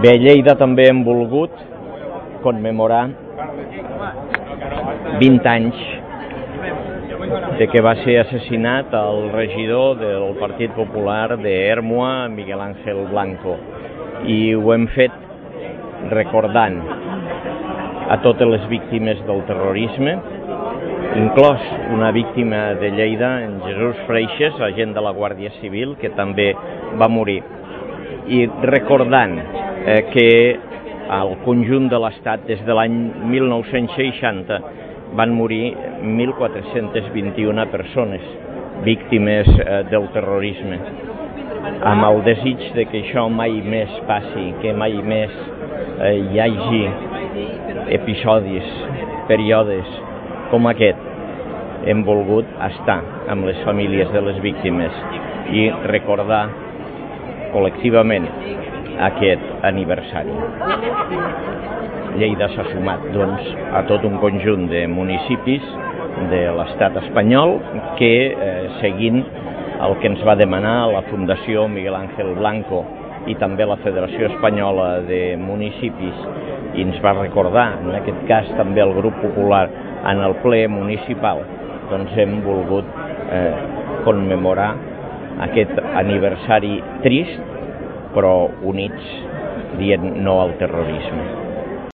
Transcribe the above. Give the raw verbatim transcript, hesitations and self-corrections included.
Bé, a Lleida també hem volgut commemorar vint anys de que va ser assassinat el regidor del Partit Popular d'Ermua, Miguel Ángel Blanco, i ho hem fet recordant a totes les víctimes del terrorisme, inclòs una víctima de Lleida, en Jesús Freixes, agent de la Guàrdia Civil, que també va morir, i recordant eh, que al conjunt de l'Estat des de l'any mil nou-cents seixanta van morir mil quatre-cents vint-i-una persones víctimes eh, del terrorisme, amb el desig de que això mai més passi, que mai més eh, hi hagi episodis, períodes com aquest. Hem volgut estar amb les famílies de les víctimes i recordar col·lectivament aquest aniversari. Lleida s'ha sumat, doncs, a tot un conjunt de municipis de l'estat espanyol que, eh, seguint el que ens va demanar la Fundació Miguel Ángel Blanco i també la Federació Espanyola de Municipis, i ens va recordar, en aquest cas també el grup popular, en el ple municipal, doncs hem volgut eh, commemorar aquest aniversari trist, però units dient no al terrorisme.